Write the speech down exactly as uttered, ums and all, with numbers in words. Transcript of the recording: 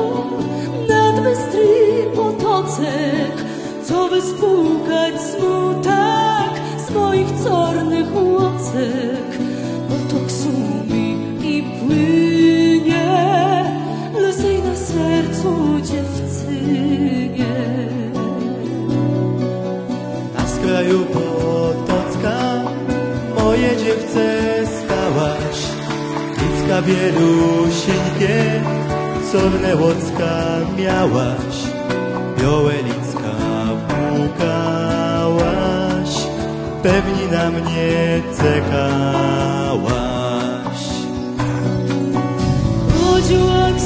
nad bystry potocek, co wyspłukać smutek z moich czarnych łocek. Potok sumi i płynie, lżej na sercu dziewczynie. Na skraju potocka moje dziewczę stałaś, licka bielusieńkie, czarne łocka miałaś, białe licka pukałaś, pewnie na mnie czekałaś. Chodziła